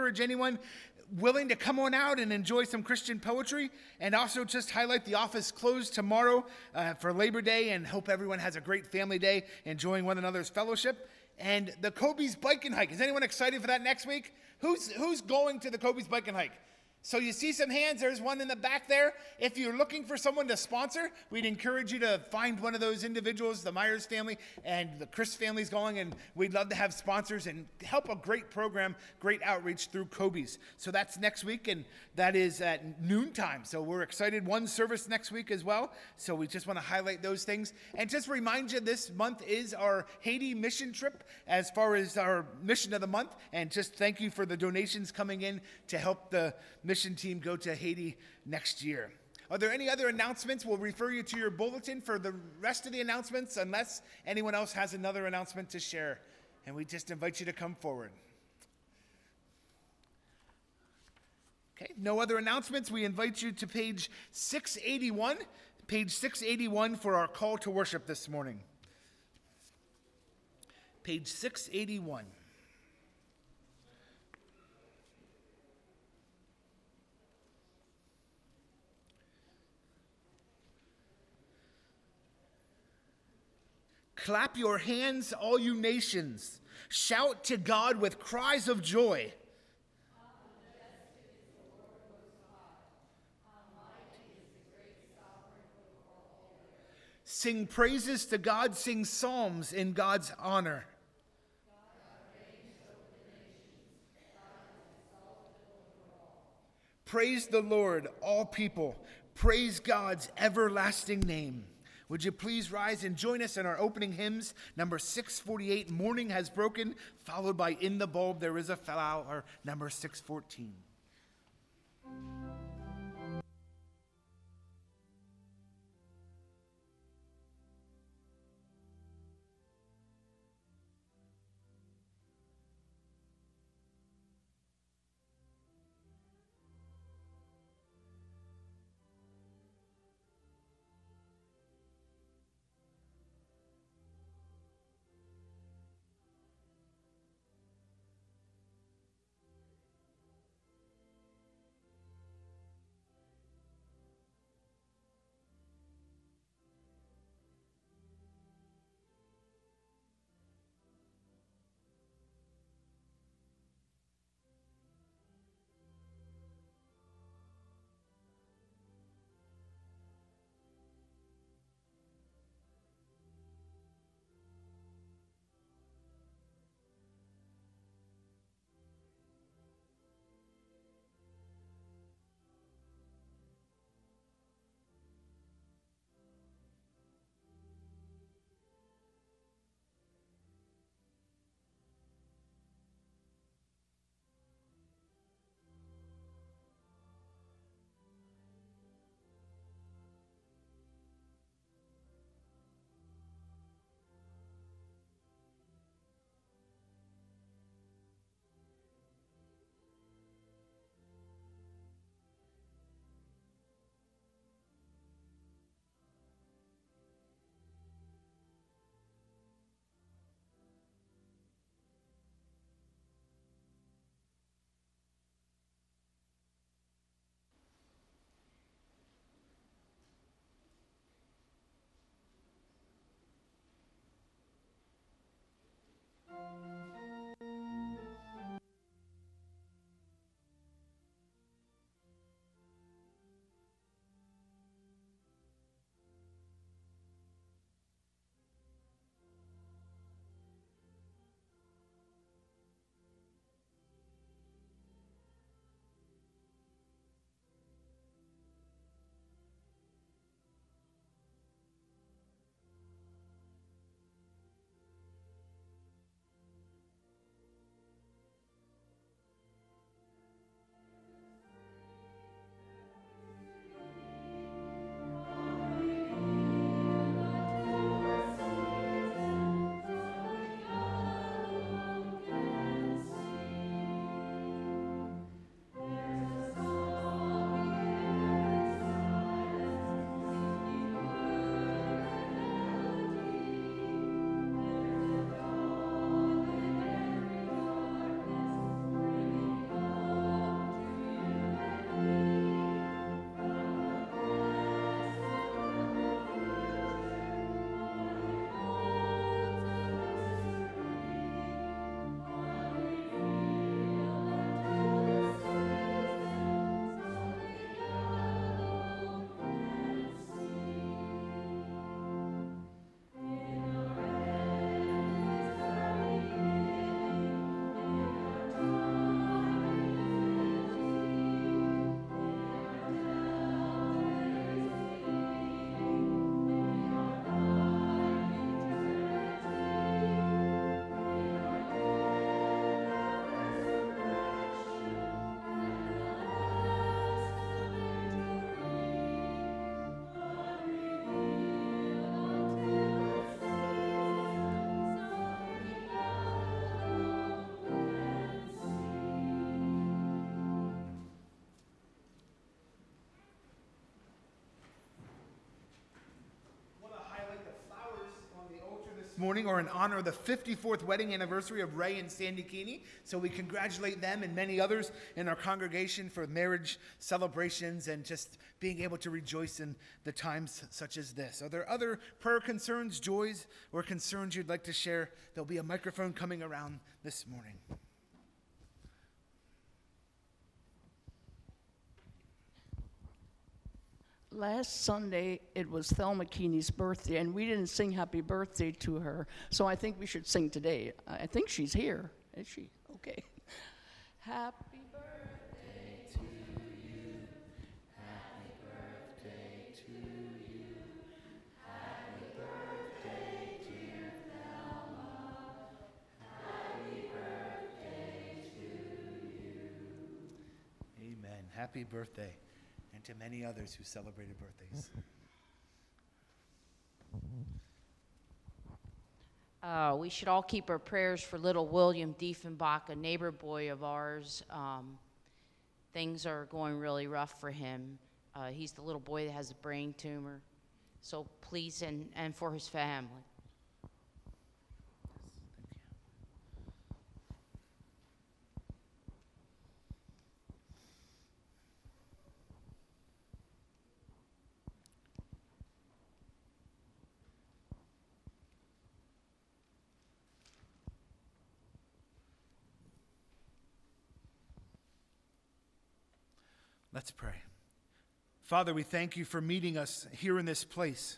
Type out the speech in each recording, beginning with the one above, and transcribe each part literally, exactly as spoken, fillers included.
encourage anyone willing to come on out and enjoy some Christian poetry, and also just highlight the office closed tomorrow uh, for Labor Day, and hope everyone has a great family day enjoying one another's fellowship. And the Kobe's Bike and Hike. Is anyone excited for that next week? Who's, who's going to the Kobe's Bike and Hike? So you see some hands. There's one in the back there. If you're looking for someone to sponsor, we'd encourage you to find one of those individuals, the Myers family and the Chris family's going, and we'd love to have sponsors and help a great program, great outreach through Kobe's. So that's next week, and that is at noontime. So we're excited. One service next week as well. So we just want to highlight those things. And just remind you, this month is our Haiti mission trip as far as our mission of the month. And just thank you for the donations coming in to help the mission team go to Haiti next year. Are there any other announcements? We'll refer you to your bulletin for the rest of the announcements, unless anyone else has another announcement to share. And we just invite you to come forward. Okay, no other announcements. We invite you to page six eighty-one, page six eighty-one for our call to worship this morning. Page six eighty-one. Clap your hands, all you nations. Shout to God with cries of joy. Sing praises to God, sing psalms in God's honor. Praise the Lord, all people. Praise God's everlasting name. Would you please rise and join us in our opening hymns, number six forty-eight, Morning Has Broken, followed by In the Bulb There Is a Flower, number six fourteen. morning are in honor of the fifty-fourth wedding anniversary of Ray and Sandy Keeney. So we congratulate them and many others in our congregation for marriage celebrations and just being able to rejoice in the times such as this. Are there other prayer concerns, joys, or concerns you'd like to share? There'll be a microphone coming around this morning. Last Sunday, it was Thelma Keeney's birthday, and we didn't sing happy birthday to her, so I think we should sing today. I think she's here. Is she? Okay. Happy birthday to you. Happy birthday to you. Happy birthday, dear Thelma. Happy birthday to you. Amen. Happy birthday. And to many others who celebrated birthdays. Uh, we should all keep our prayers for little William Diefenbach, a neighbor boy of ours. Um, things are going really rough for him. Uh, he's the little boy that has a brain tumor. So please, and, and for his family. Let's pray. Father, we thank you for meeting us here in this place.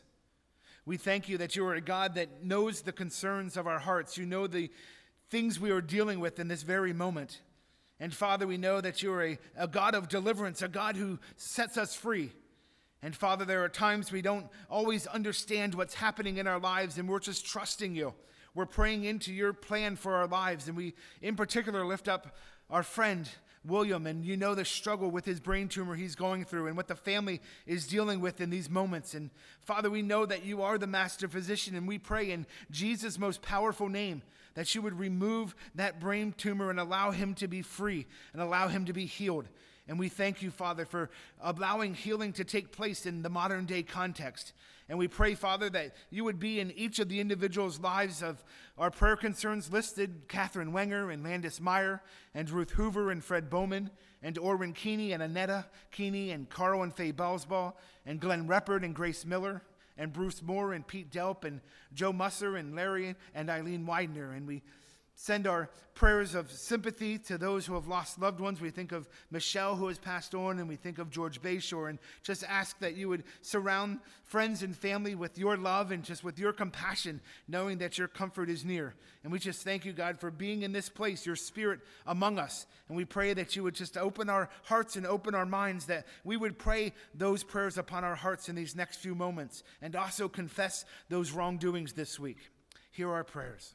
We thank you that you are a God that knows the concerns of our hearts. You know the things we are dealing with in this very moment. And Father, we know that you are a, a God of deliverance, a God who sets us free. And Father, there are times we don't always understand what's happening in our lives, and we're just trusting you. We're praying into your plan for our lives, and we in particular lift up our friend William, and you know the struggle with his brain tumor he's going through and what the family is dealing with in these moments. And Father, we know that you are the master physician, and we pray in Jesus' most powerful name that you would remove that brain tumor and allow him to be free and allow him to be healed. And we thank you, Father, for allowing healing to take place in the modern day context. And we pray, Father, that you would be in each of the individuals' lives of our prayer concerns listed, Catherine Wenger and Landis Meyer, and Ruth Hoover and Fred Bowman, and Orwin Keeney and Annetta Keeney, and Carl and Faye Belsbaugh, and Glenn Reppert and Grace Miller, and Bruce Moore and Pete Delp, and Joe Musser and Larry and Eileen Widener. And we send our prayers of sympathy to those who have lost loved ones. We think of Michelle, who has passed on, and we think of George Bayshore, and just ask that you would surround friends and family with your love and just with your compassion, knowing that your comfort is near. And we just thank you, God, for being in this place, your Spirit among us. And we pray that you would just open our hearts and open our minds, that we would pray those prayers upon our hearts in these next few moments, and also confess those wrongdoings this week. Hear our prayers.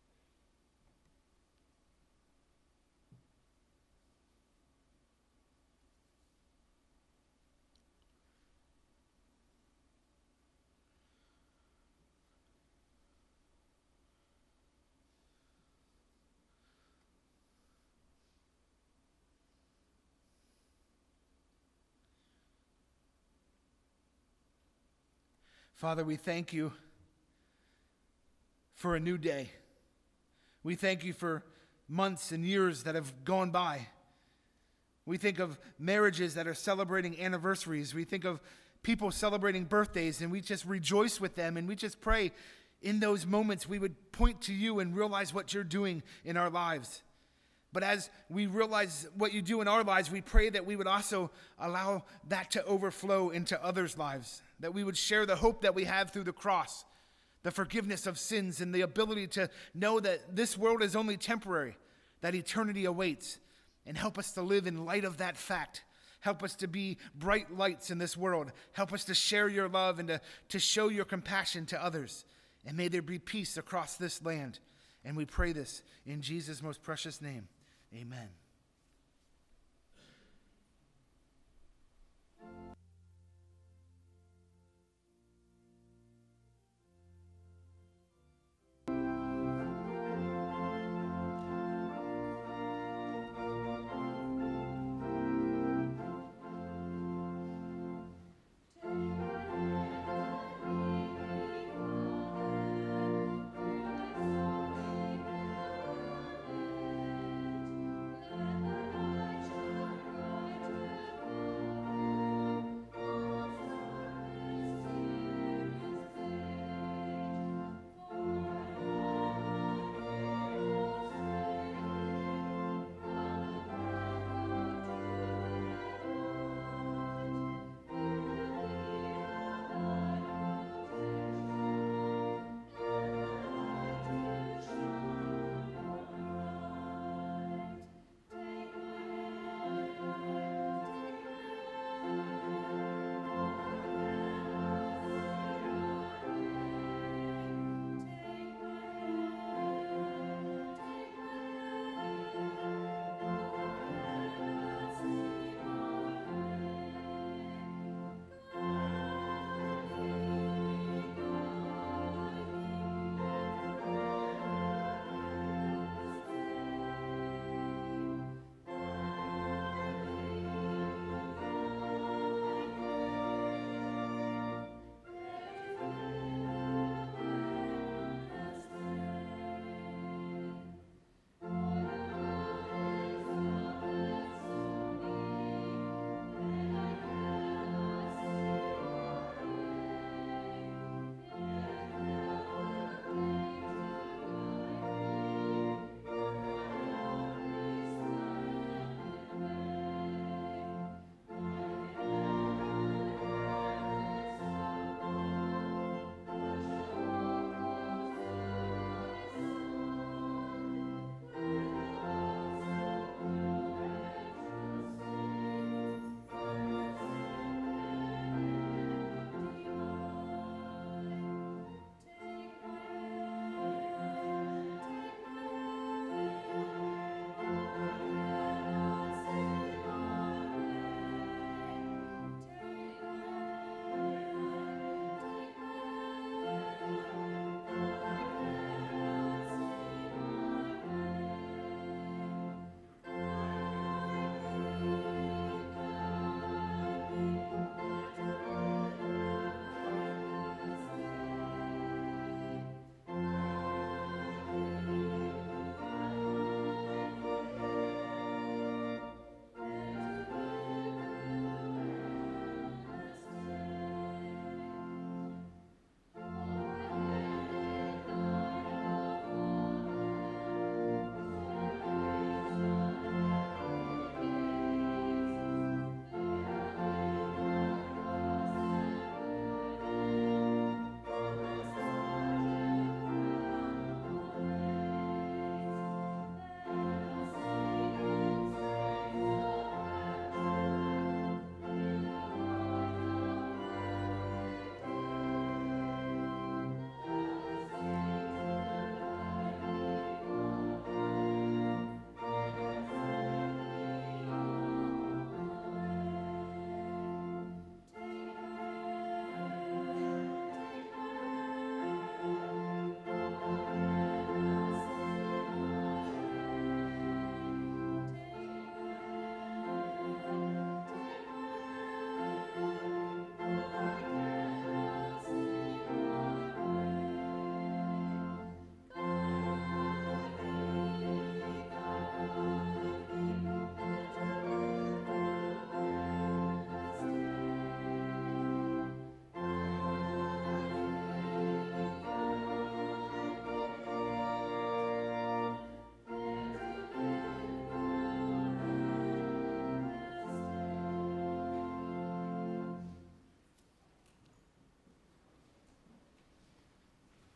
Father, we thank you for a new day. We thank you for months and years that have gone by. We think of marriages that are celebrating anniversaries. We think of people celebrating birthdays, and we just rejoice with them, and we just pray in those moments we would point to you and realize what you're doing in our lives. But as we realize what you do in our lives, we pray that we would also allow that to overflow into others' lives, that we would share the hope that we have through the cross, the forgiveness of sins, and the ability to know that this world is only temporary, that eternity awaits, and help us to live in light of that fact. Help us to be bright lights in this world. Help us to share your love and to, to show your compassion to others. And may there be peace across this land. And we pray this in Jesus' most precious name. Amen.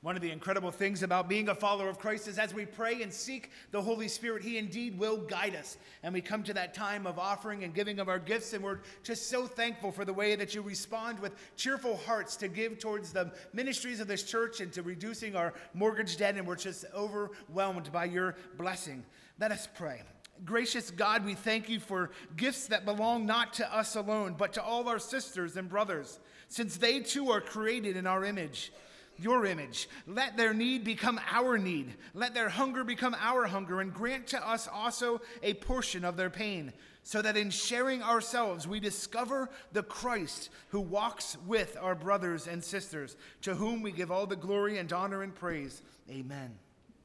One of the incredible things about being a follower of Christ is as we pray and seek the Holy Spirit, he indeed will guide us. And we come to that time of offering and giving of our gifts, and we're just so thankful for the way that you respond with cheerful hearts to give towards the ministries of this church and to reducing our mortgage debt, and we're just overwhelmed by your blessing. Let us pray. Gracious God, we thank you for gifts that belong not to us alone, but to all our sisters and brothers, since they too are created in our image, your image. Let their need become our need. Let their hunger become our hunger, and grant to us also a portion of their pain, so that in sharing ourselves we discover the Christ who walks with our brothers and sisters, to whom we give all the glory and honor and praise. Amen.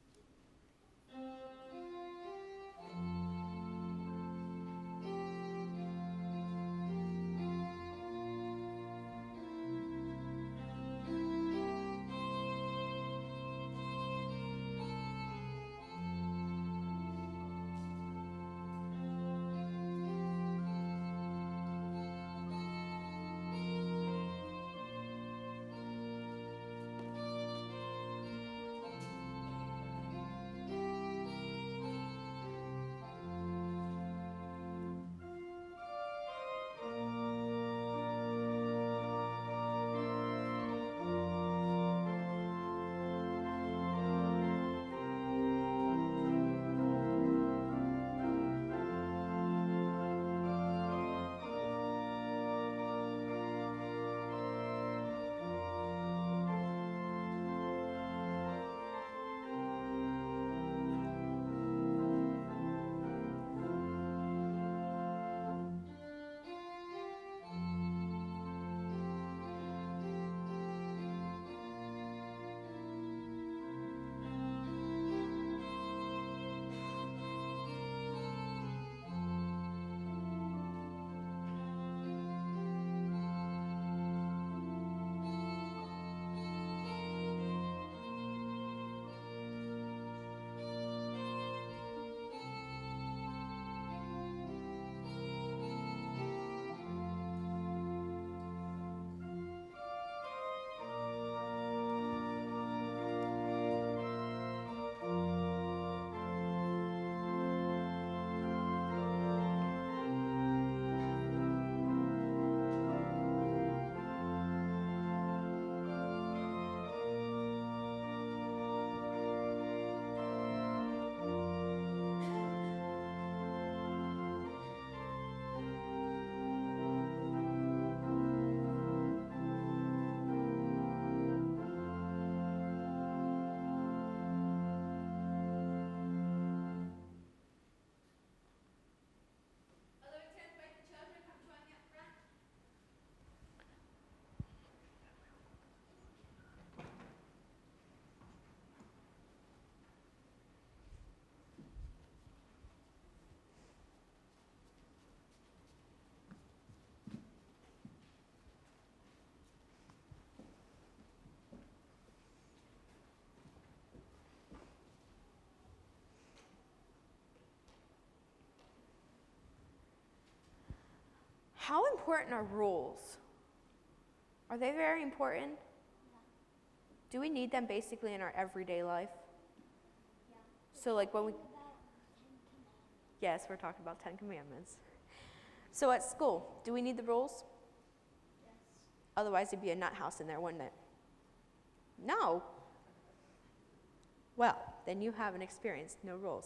How important are rules? Are they very important? Yeah. Do we need them basically in our everyday life? Yeah. So like when we, What about Ten Commandments? yes, we're talking about Ten Commandments. So at school, do we need the rules? Yes. Otherwise it'd be a nut house in there, wouldn't it? No. Well, then you haven't experienced no rules.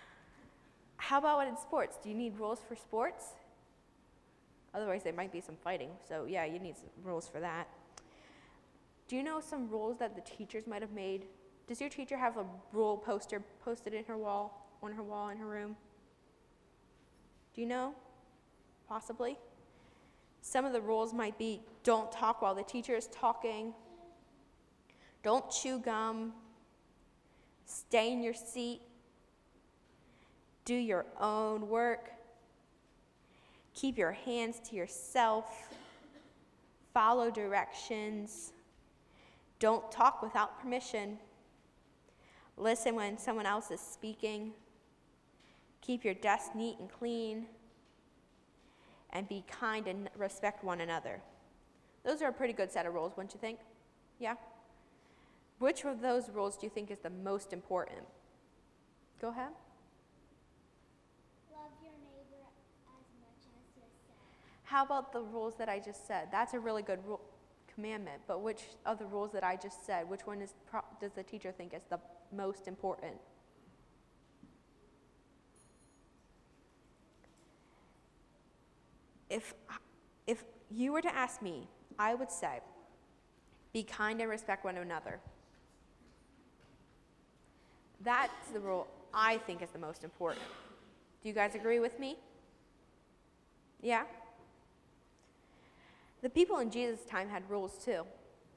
How about in sports? Do you need rules for sports? Otherwise, there might be some fighting. So yeah, you need some rules for that. Do you know some rules that the teachers might have made? Does your teacher have a rule poster posted in her wall, on her wall in her room? Do you know? Possibly. Some of the rules might be, don't talk while the teacher is talking. Don't chew gum. Stay in your seat. Do your own work. Keep your hands to yourself. Follow directions. Don't talk without permission. Listen when someone else is speaking. Keep your desk neat and clean. And be kind and respect one another. Those are a pretty good set of rules, wouldn't you think? Yeah? Which of those rules do you think is the most important? Go ahead. Love your neighbor as much as yourself. How about the rules that I just said? That's a really good rule, commandment, but which of the rules that I just said, which one is pro- does the teacher think is the most important? If, if you were to ask me, I would say, be kind and respect one another. That's the rule I think is the most important. Do you guys agree with me? Yeah? The people in Jesus' time had rules too.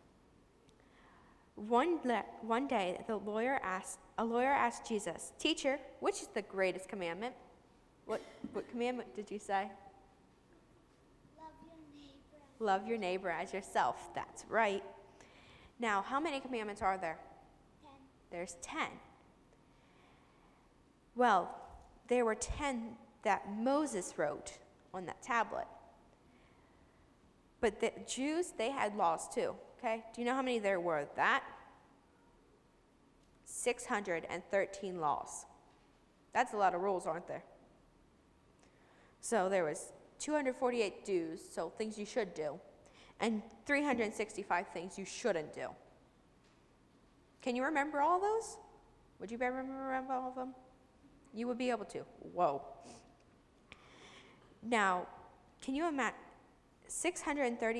One, le- one day, the lawyer asked, a lawyer asked Jesus, "Teacher, which is the greatest commandment?" What, what commandment did you say? Love your neighbor. Love your neighbor as yourself. That's right. Now, how many commandments are there? Ten. There's ten. Well, there were ten that Moses wrote on that tablet. But the Jews, they had laws too, okay? Do you know how many there were? That? six hundred thirteen laws. That's a lot of rules, aren't there? So there was two hundred forty-eight do's, so things you should do, and three hundred sixty-five things you shouldn't do. Can you remember all those? Would you be able to remember all of them? You would be able to. Whoa. Now, can you imagine six hundred thirty,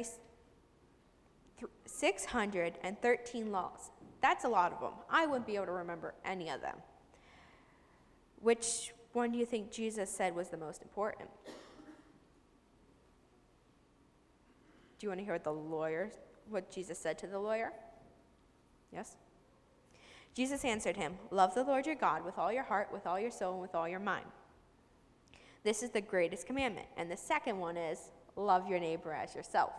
six hundred thirteen laws? That's a lot of them. I wouldn't be able to remember any of them. Which one do you think Jesus said was the most important? Do you want to hear what the lawyer, what Jesus said to the lawyer? Yes? Jesus answered him, "Love the Lord your God with all your heart, with all your soul, and with all your mind. This is the greatest commandment. And the second one is, love your neighbor as yourself."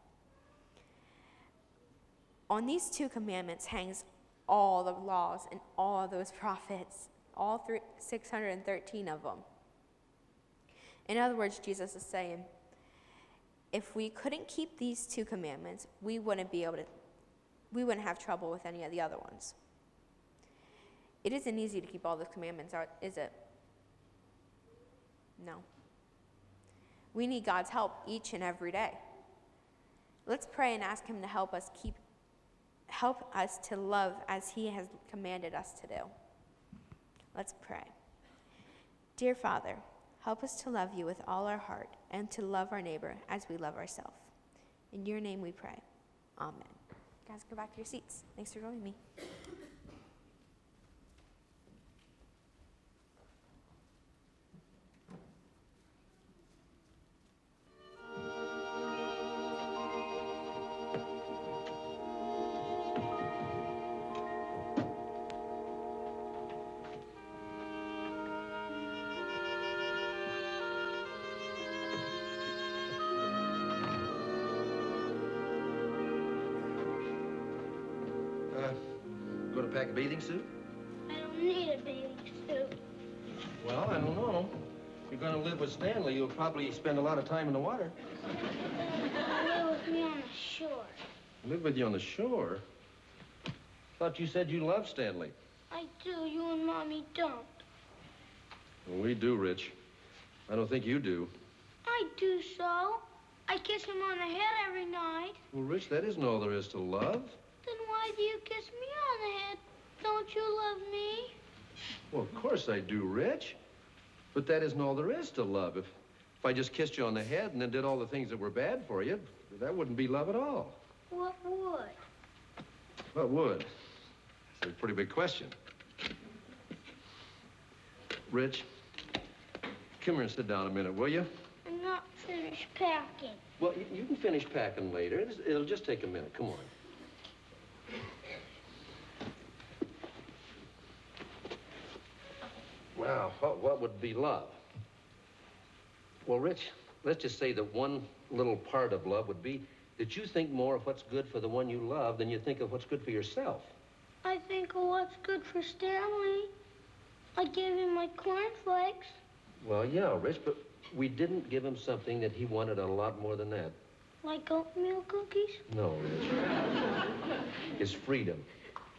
On these two commandments hangs all the laws and all of those prophets, all three, six hundred thirteen of them. In other words, Jesus is saying, if we couldn't keep these two commandments, we wouldn't be able to, we wouldn't have trouble with any of the other ones. It isn't easy to keep all the commandments, is it? No. We need God's help each and every day. Let's pray and ask him to help us keep, help us to love as he has commanded us to do. Let's pray. Dear Father, help us to love you with all our heart and to love our neighbor as we love ourselves. In your name we pray. Amen. Guys, go back to your seats. Thanks for joining me. Going to pack a bathing suit? I don't need a bathing suit. Well, I don't know. If you're going to live with Stanley, you'll probably spend a lot of time in the water. Live with me on the shore. Live with you on the shore? Thought you said you loved Stanley. I do. You and Mommy don't. Well, we do, Rich. I don't think you do. I do so. I kiss him on the head every night. Well, Rich, that isn't all there is to love. Then why do you kiss me on the head? Don't you love me? Well, of course I do, Rich. But that isn't all there is to love. If, if I just kissed you on the head and then did all the things that were bad for you, that wouldn't be love at all. What would? What would? That's a pretty big question. Rich, come here and sit down a minute, will you? I'm not finished packing. Well, you, you can finish packing later. It'll, it'll just take a minute. Come on. Now, what, what would be love? Well, Rich, let's just say that one little part of love would be that you think more of what's good for the one you love than you think of what's good for yourself. I think of what's good for Stanley. I gave him my cornflakes. Well, yeah, Rich, but we didn't give him something that he wanted a lot more than that. Like oatmeal cookies? No, Rich. His freedom.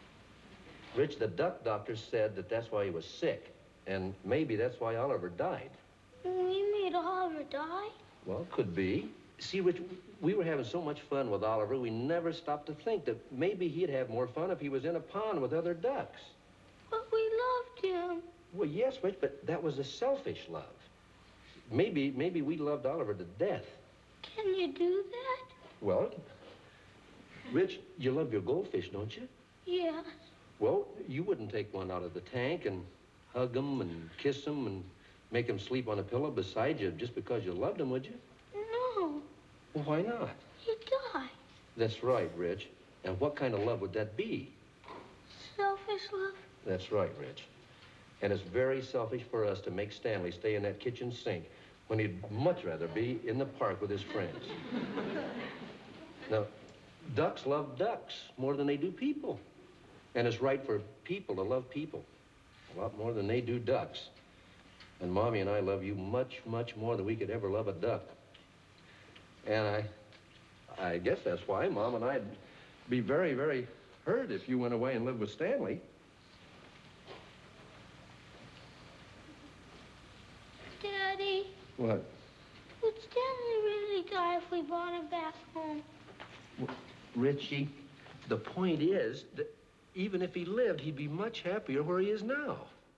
Rich, the duck doctor said that that's why he was sick. And maybe that's why Oliver died. We made Oliver die? Well, could be. See, Rich, we were having so much fun with Oliver, we never stopped to think that maybe he'd have more fun if he was in a pond with other ducks. But we loved him. Well, yes, Rich, but that was a selfish love. Maybe, maybe we loved Oliver to death. Can you do that? Well, Rich, you love your goldfish, don't you? Yes. Well, you wouldn't take one out of the tank and hug him and kiss him and make him sleep on a pillow beside you just because you loved him, would you? No. Well, why not? He'd die. That's right, Rich. And what kind of love would that be? Selfish love? That's right, Rich. And it's very selfish for us to make Stanley stay in that kitchen sink when he'd much rather be in the park with his friends. Now, ducks love ducks more than they do people. And it's right for people to love people a lot more than they do ducks. And Mommy and I love you much, much more than we could ever love a duck. And I, I guess that's why Mom and I'd be very, very hurt if you went away and lived with Stanley. Daddy, What? would Stanley really die if we brought him back home? Richie, the point is that even if he lived, he'd be much happier where he is now.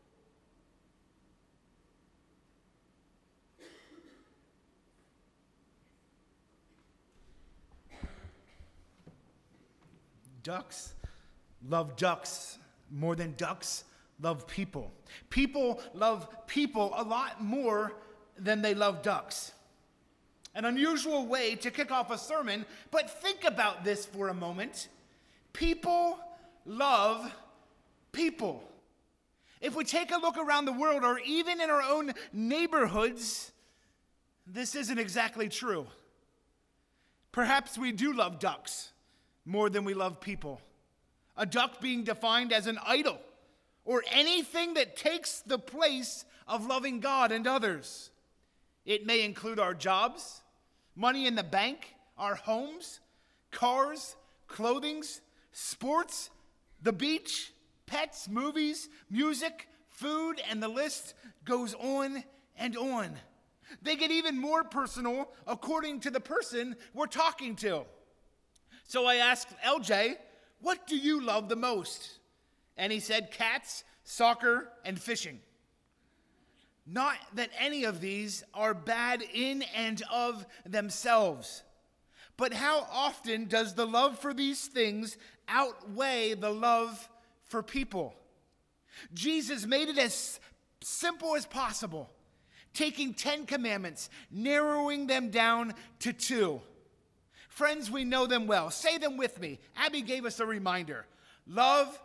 Ducks love ducks more than ducks love people. People love people a lot more than they love ducks. An unusual way to kick off a sermon, but think about this for a moment. People love people. If we take a look around the world or even in our own neighborhoods, this isn't exactly true. Perhaps we do love ducks more than we love people. A duck being defined as an idol or anything that takes the place of loving God and others. It may include our jobs, money in the bank, our homes, cars, clothings, sports, the beach, pets, movies, music, food, and the list goes on and on. They get even more personal according to the person we're talking to. So I asked L J, what do you love the most? And he said cats, soccer, and fishing. Not that any of these are bad in and of themselves, but how often does the love for these things outweigh the love for people? Jesus made it as simple as possible, taking Ten Commandments, narrowing them down to two. Friends, we know them well. Say them with me. Abby gave us a reminder. Love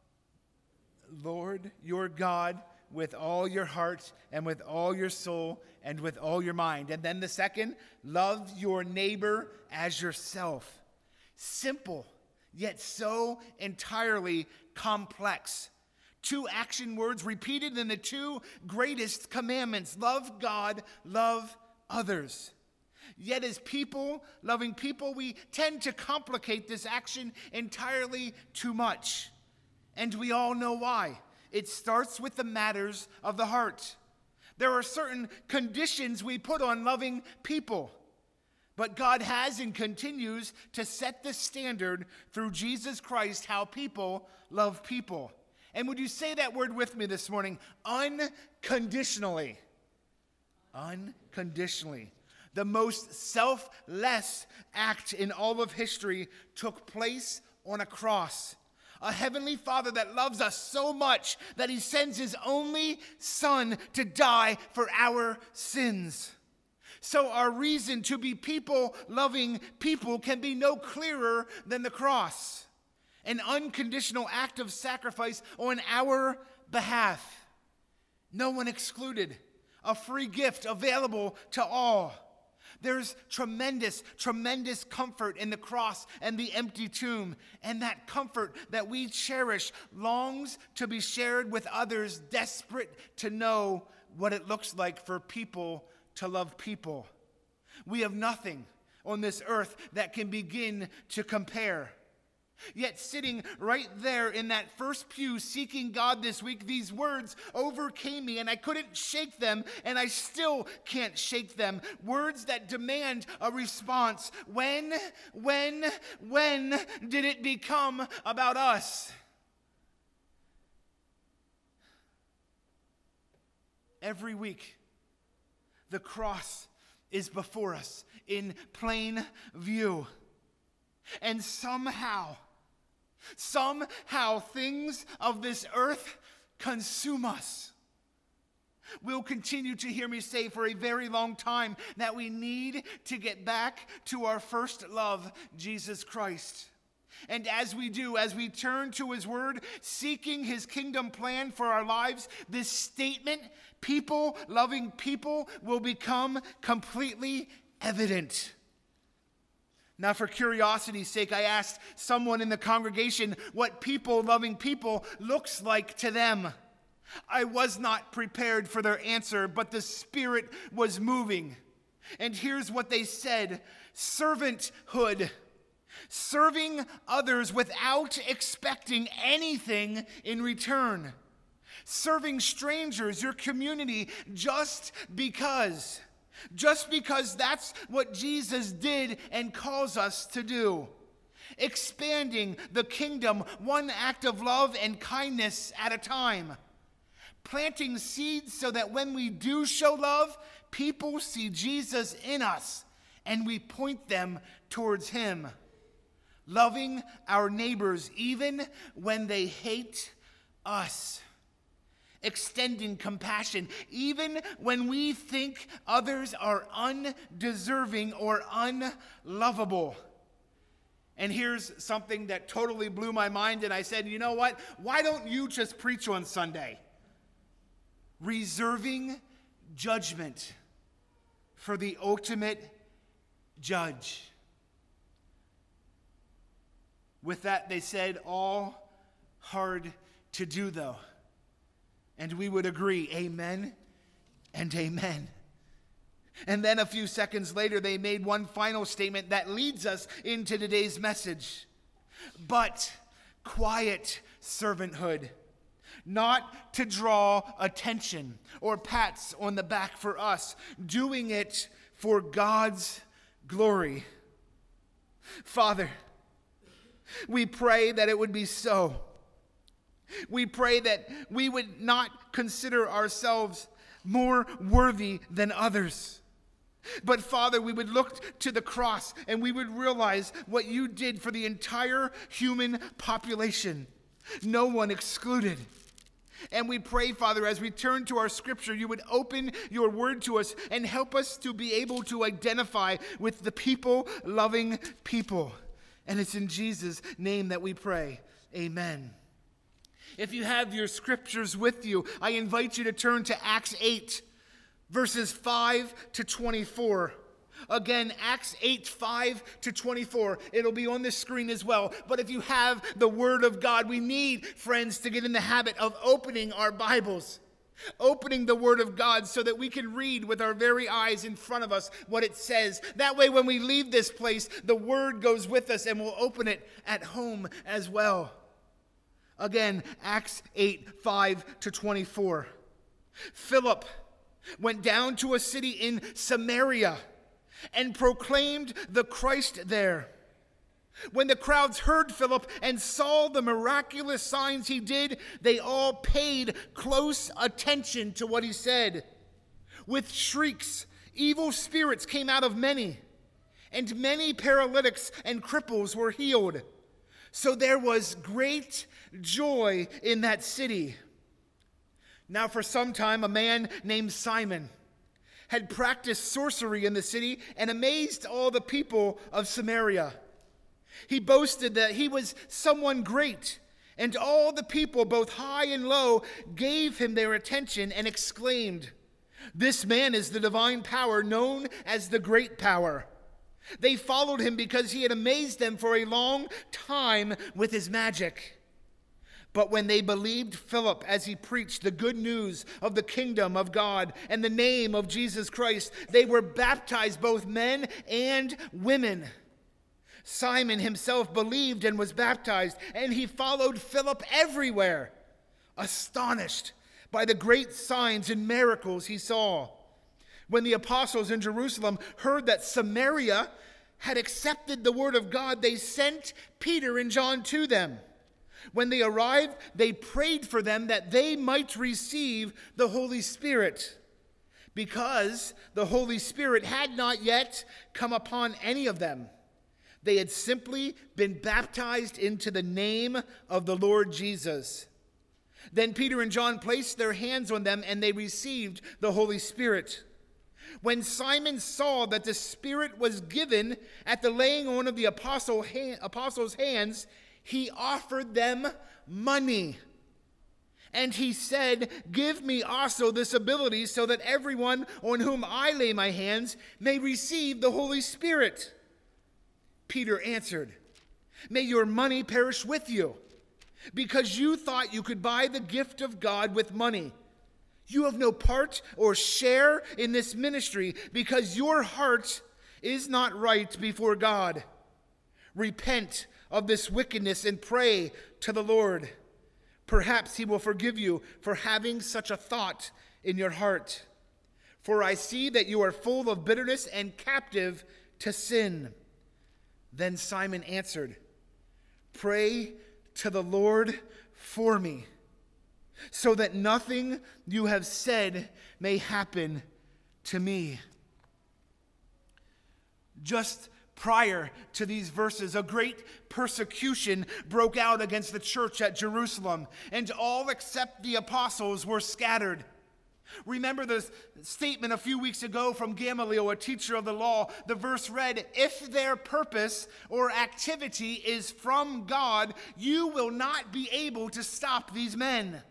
Lord your God with all your heart and with all your soul and with all your mind. And then the second, love your neighbor as yourself. Simple, yet so entirely complex. Two action words repeated in the two greatest commandments. Love God, love others. Yet as people, loving people, we tend to complicate this action entirely too much. And we all know why. It starts with the matters of the heart. There are certain conditions we put on loving people. But God has and continues to set the standard through Jesus Christ how people love people. And would you say that word with me this morning? Unconditionally. Unconditionally. The most selfless act in all of history took place on a cross. A heavenly Father that loves us so much that he sends his only Son to die for our sins. So our reason to be people-loving people can be no clearer than the cross. An unconditional act of sacrifice on our behalf. No one excluded. A free gift available to all. There's tremendous, tremendous comfort in the cross and the empty tomb. And that comfort that we cherish longs to be shared with others, desperate to know what it looks like for people to love people. We have nothing on this earth that can begin to compare. Yet sitting right there in that first pew seeking God this week, these words overcame me and I couldn't shake them, and I still can't shake them. Words that demand a response. When, when, when did it become about us? Every week, the cross is before us in plain view. And somehow, somehow things of this earth consume us. We'll continue to hear me say for a very long time that we need to get back to our first love, Jesus Christ. And as we do, as we turn to his word, seeking his kingdom plan for our lives, this statement, people loving people, will become completely evident. Now, for curiosity's sake, I asked someone in the congregation what people loving people looks like to them. I was not prepared for their answer, but the Spirit was moving. And here's what they said: servanthood. Serving others without expecting anything in return. Serving strangers, your community, just because. Just because that's what Jesus did and calls us to do. Expanding the kingdom one act of love and kindness at a time. Planting seeds so that when we do show love, people see Jesus in us and we point them towards him. Loving our neighbors even when they hate us. Extending compassion even when we think others are undeserving or unlovable. And here's something that totally blew my mind, and I said, you know what? Why don't you just preach on Sunday? Reserving judgment for the ultimate judge. With that, they said, all hard to do, though. And we would agree, amen and amen. And then a few seconds later, they made one final statement that leads us into today's message. But quiet servanthood, not to draw attention or pats on the back for us, doing it for God's glory. Father, we pray that it would be so. We pray that we would not consider ourselves more worthy than others. But Father, we would look to the cross and we would realize what you did for the entire human population, no one excluded. And we pray, Father, as we turn to our scripture, you would open your word to us and help us to be able to identify with the people-loving people. And it's in Jesus' name that we pray. Amen. If you have your scriptures with you, I invite you to turn to Acts eight, verses five to twenty-four. Again, Acts eight, five to twenty-four. It'll be on the screen as well. But if you have the Word of God, we need, friends, to get in the habit of opening our Bibles. Opening the Word of God so that we can read with our very eyes in front of us what it says. That way, when we leave this place, the Word goes with us and we'll open it at home as well. Again, Acts eight, five to twenty-four. Philip went down to a city in Samaria and proclaimed the Christ there. When the crowds heard Philip and saw the miraculous signs he did, they all paid close attention to what he said. With shrieks, evil spirits came out of many, and many paralytics and cripples were healed. So there was great joy in that city. Now for some time, a man named Simon had practiced sorcery in the city and amazed all the people of Samaria. He boasted that he was someone great, and all the people, both high and low, gave him their attention and exclaimed, "This man is the divine power known as the Great Power." They followed him because he had amazed them for a long time with his magic. But when they believed Philip as he preached the good news of the kingdom of God and the name of Jesus Christ, they were baptized, both men and women. Simon himself believed and was baptized, and he followed Philip everywhere, astonished by the great signs and miracles he saw. When the apostles in Jerusalem heard that Samaria had accepted the word of God, they sent Peter and John to them. When they arrived, they prayed for them that they might receive the Holy Spirit, because the Holy Spirit had not yet come upon any of them. They had simply been baptized into the name of the Lord Jesus. Then Peter and John placed their hands on them, and they received the Holy Spirit. When Simon saw that the Spirit was given at the laying on of the apostle hand, apostles' hands, he offered them money. And he said, "Give me also this ability, so that everyone on whom I lay my hands may receive the Holy Spirit." Peter answered, "May your money perish with you, because you thought you could buy the gift of God with money. You have no part or share in this ministry, because your heart is not right before God. Repent of this wickedness and pray to the Lord. Perhaps he will forgive you for having such a thought in your heart. For I see that you are full of bitterness and captive to sin." Then Simon answered, "Pray to the Lord for me, so that nothing you have said may happen to me." Just prior to these verses, a great persecution broke out against the church at Jerusalem, and all except the apostles were scattered. Remember the statement a few weeks ago from Gamaliel, a teacher of the law. The verse read, "If their purpose or activity is from God, you will not be able to stop these men."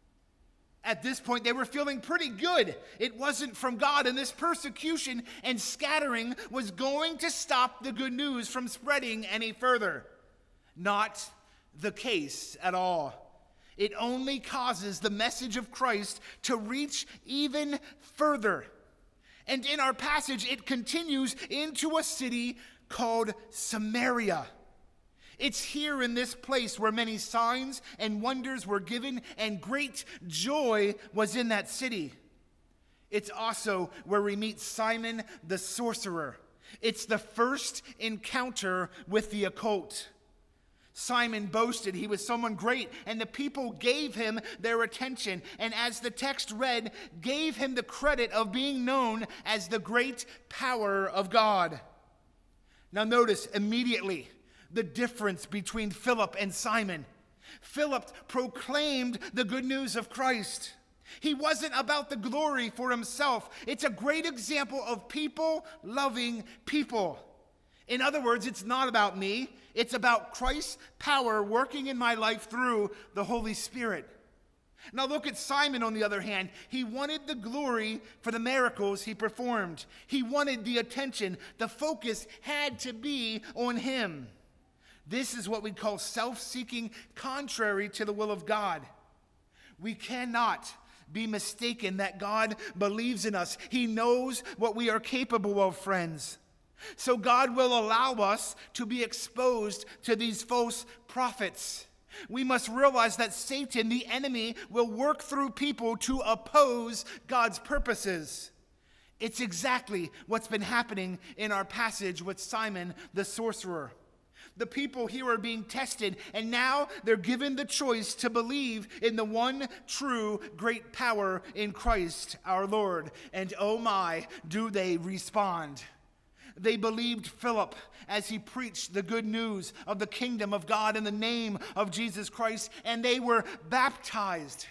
At this point, they were feeling pretty good. It wasn't from God, and this persecution and scattering was going to stop the good news from spreading any further. Not the case at all. It only causes the message of Christ to reach even further. And in our passage, it continues into a city called Samaria. It's here in this place where many signs and wonders were given, and great joy was in that city. It's also where we meet Simon the sorcerer. It's the first encounter with the occult. Simon boasted he was someone great, and the people gave him their attention, and as the text read, gave him the credit of being known as the great power of God. Now notice immediately the difference between Philip and Simon. Philip proclaimed the good news of Christ. He wasn't about the glory for himself. It's a great example of people loving people. In other words, it's not about me. It's about Christ's power working in my life through the Holy Spirit. Now look at Simon, on the other hand. He wanted the glory for the miracles he performed. He wanted the attention. The focus had to be on him. This is what we call self-seeking, contrary to the will of God. We cannot be mistaken that God believes in us. He knows what we are capable of, friends. So God will allow us to be exposed to these false prophets. We must realize that Satan, the enemy, will work through people to oppose God's purposes. It's exactly what's been happening in our passage with Simon the sorcerer. The people here are being tested, and now they're given the choice to believe in the one true great power in Christ our Lord. And oh my, do they respond. They believed Philip as he preached the good news of the kingdom of God in the name of Jesus Christ, and they were baptized.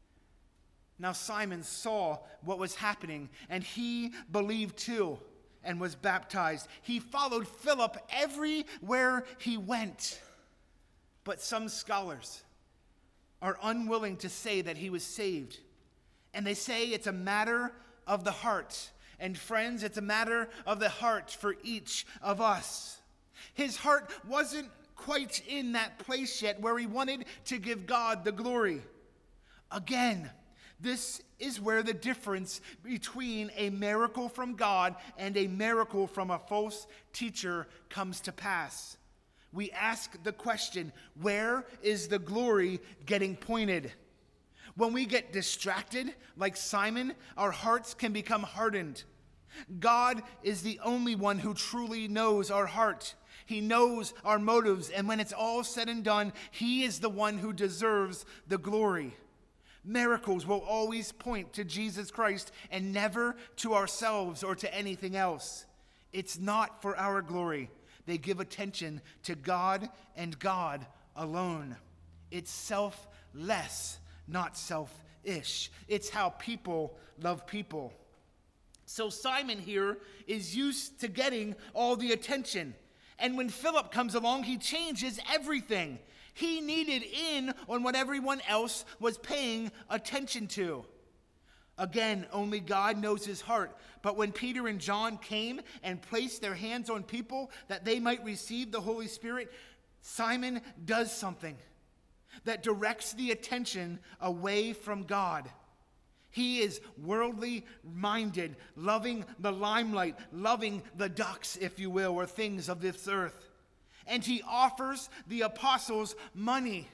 Now Simon saw what was happening, and he believed too, and was baptized. He followed Philip everywhere he went. But some scholars are unwilling to say that he was saved. And they say it's a matter of the heart. And friends, it's a matter of the heart for each of us. His heart wasn't quite in that place yet where he wanted to give God the glory. Again, This is where the difference between a miracle from God and a miracle from a false teacher comes to pass. We ask the question, where is the glory getting pointed? When we get distracted, like Simon, our hearts can become hardened. God is the only one who truly knows our heart. He knows our motives, and when it's all said and done, he is the one who deserves the glory. Miracles will always point to Jesus Christ and never to ourselves or to anything else. It's not for our glory. They give attention to God and God alone. It's selfless, not selfish. It's how people love people. So Simon here is used to getting all the attention. And when Philip comes along, he changes everything. He needed in on what everyone else was paying attention to. Again, only God knows his heart. But when Peter and John came and placed their hands on people that they might receive the Holy Spirit, Simon does something that directs the attention away from God. He is worldly minded, loving the limelight, loving the ducks, if you will, or things of this earth. And he offers the apostles money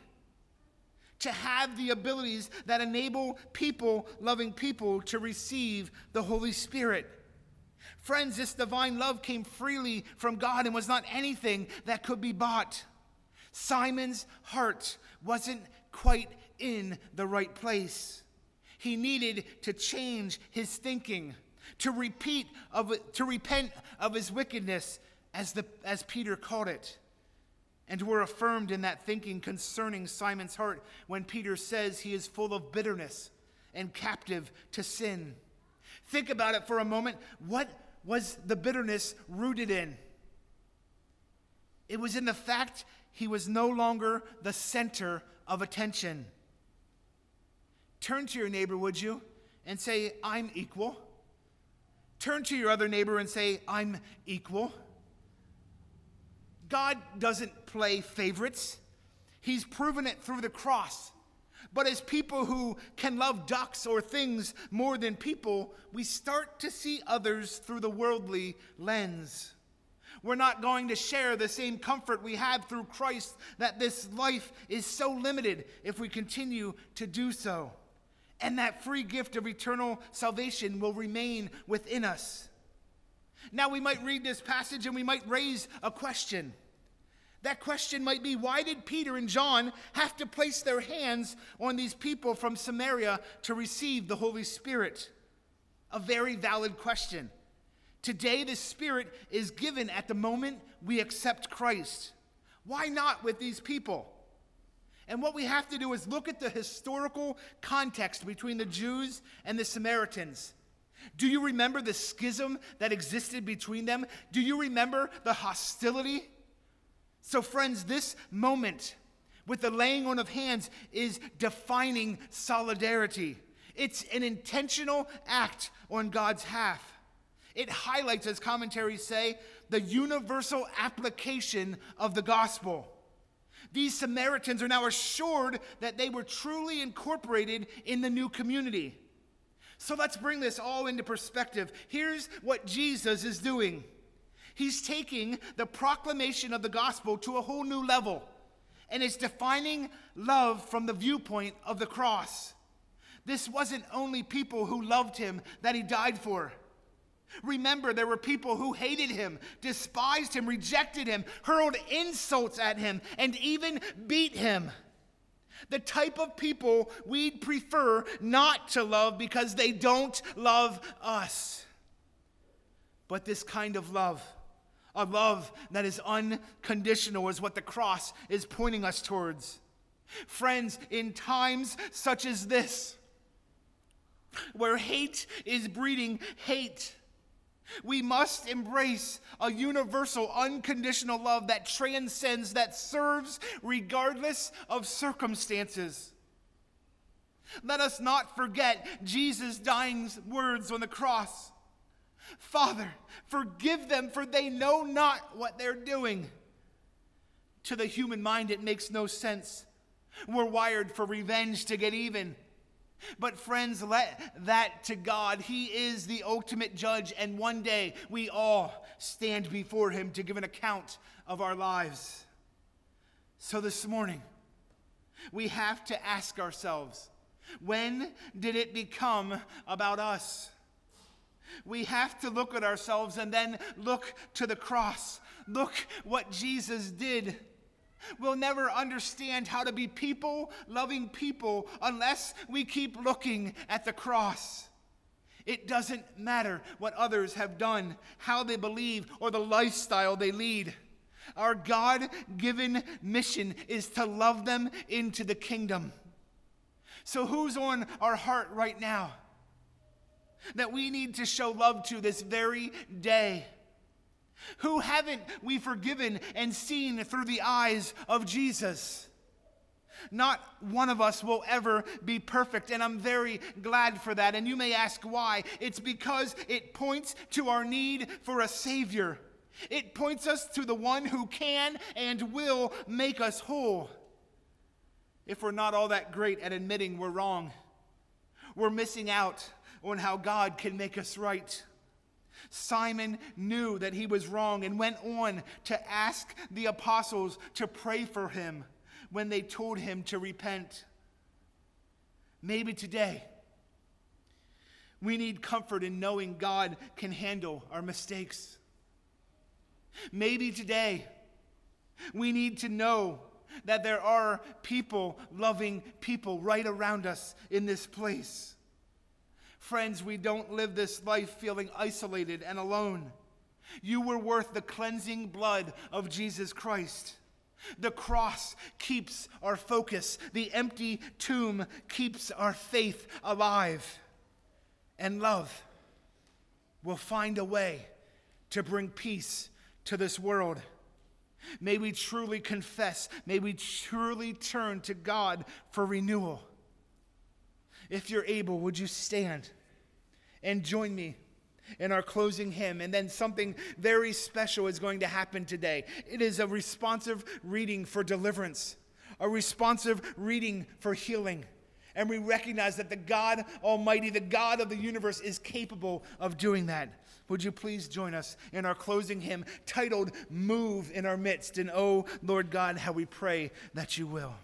to have the abilities that enable people, loving people, to receive the Holy Spirit. Friends, this divine love came freely from God and was not anything that could be bought. Simon's heart wasn't quite in the right place. He needed to change his thinking, to repeat of to repent of his wickedness, as the as Peter called it. And we're affirmed in that thinking concerning Simon's heart when Peter says he is full of bitterness and captive to sin. Think about it for a moment. What was the bitterness rooted in? It was in the fact he was no longer the center of attention. Turn to your neighbor, would you, and say, I'm equal. Turn to your other neighbor and say, I'm equal. God doesn't play favorites. He's proven it through the cross. But as people who can love ducks or things more than people, we start to see others through the worldly lens. We're not going to share the same comfort we have through Christ, that this life is so limited if we continue to do so. And that free gift of eternal salvation will remain within us. Now we might read this passage and we might raise a question. That question might be, why did Peter and John have to place their hands on these people from Samaria to receive the Holy Spirit? A very valid question. Today, the Spirit is given at the moment we accept Christ. Why not with these people? And what we have to do is look at the historical context between the Jews and the Samaritans. Do you remember the schism that existed between them? Do you remember the hostility? So friends, this moment with the laying on of hands is defining solidarity. It's an intentional act on God's half. It highlights, as commentaries say, the universal application of the gospel. These Samaritans are now assured that they were truly incorporated in the new community. So let's bring this all into perspective. Here's what Jesus is doing. He's taking the proclamation of the gospel to a whole new level, and it's defining love from the viewpoint of the cross. This wasn't only people who loved him that he died for. Remember, there were people who hated him, despised him, rejected him, hurled insults at him, and even beat him. The type of people we'd prefer not to love because they don't love us. But this kind of love, a love that is unconditional, is what the cross is pointing us towards. Friends, in times such as this, where hate is breeding hate, we must embrace a universal, unconditional love that transcends, that serves regardless of circumstances. Let us not forget Jesus' dying words on the cross. Father, forgive them, for they know not what they're doing. To the human mind, it makes no sense. We're wired for revenge, to get even. But friends, let that to God. He is the ultimate judge, and one day we all stand before him to give an account of our lives. So this morning, we have to ask ourselves, when did it become about us? We have to look at ourselves and then look to the cross. Look what Jesus did. We'll never understand how to be people-loving people unless we keep looking at the cross. It doesn't matter what others have done, how they believe, or the lifestyle they lead. Our God-given mission is to love them into the kingdom. So who's on our heart right now that we need to show love to this very day? Who haven't we forgiven and seen through the eyes of Jesus? Not one of us will ever be perfect, and I'm very glad for that. And you may ask why. It's because it points to our need for a Savior. It points us to the one who can and will make us whole. If we're not all that great at admitting we're wrong, we're missing out on how God can make us right. Simon knew that he was wrong and went on to ask the apostles to pray for him when they told him to repent. Maybe today we need comfort in knowing God can handle our mistakes. Maybe today we need to know that there are people loving people right around us in this place. Friends, we don't live this life feeling isolated and alone. You were worth the cleansing blood of Jesus Christ. The cross keeps our focus. The empty tomb keeps our faith alive. And love will find a way to bring peace to this world. May we truly confess. May we truly turn to God for renewal. If you're able, would you stand and join me in our closing hymn? And then something very special is going to happen today. It is a responsive reading for deliverance, a responsive reading for healing. And we recognize that the God Almighty, the God of the universe, is capable of doing that. Would you please join us in our closing hymn titled, Move in Our Midst? And oh, Lord God, how we pray that you will.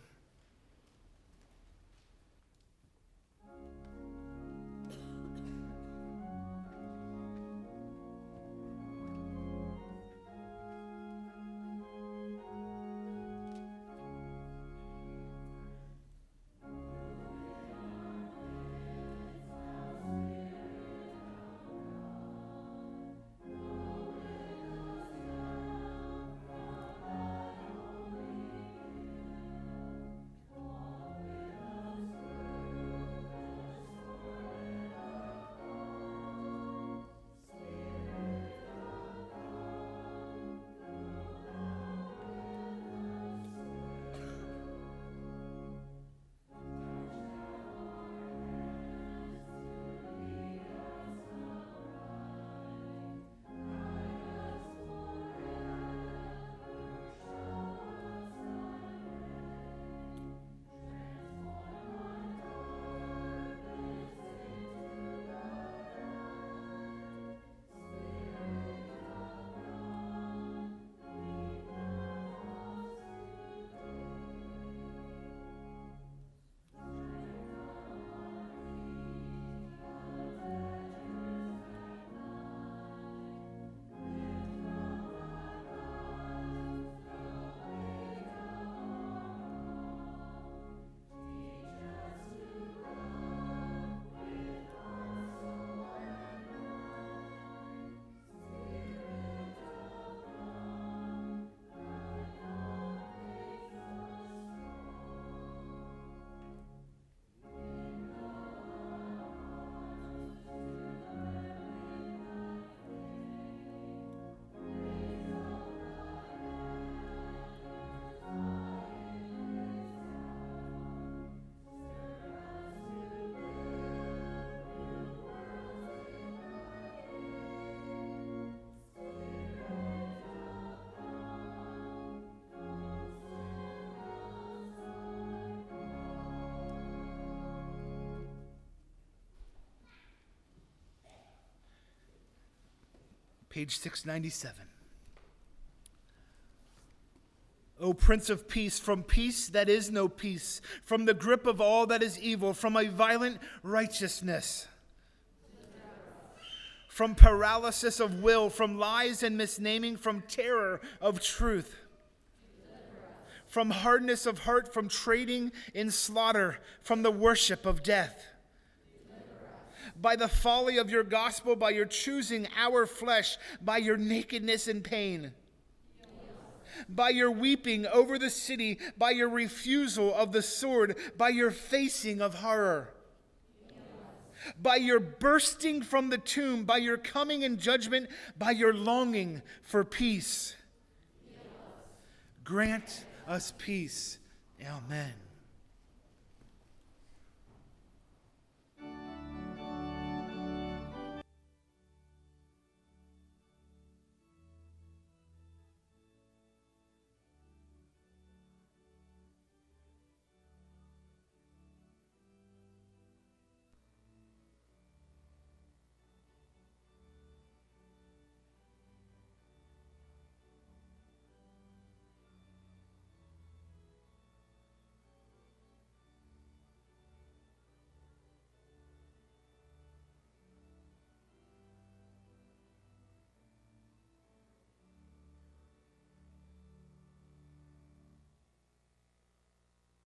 page six ninety-seven. O Prince of Peace, from peace that is no peace, from the grip of all that is evil, from a violent righteousness, from paralysis of will, from lies and misnaming, from terror of truth, from hardness of heart, from trading in slaughter, from the worship of death. By the folly of your gospel, by your choosing our flesh, by your nakedness and pain, by your weeping over the city, by your refusal of the sword, by your facing of horror, by your bursting from the tomb, by your coming in judgment, by your longing for peace. Grant us peace. Amen.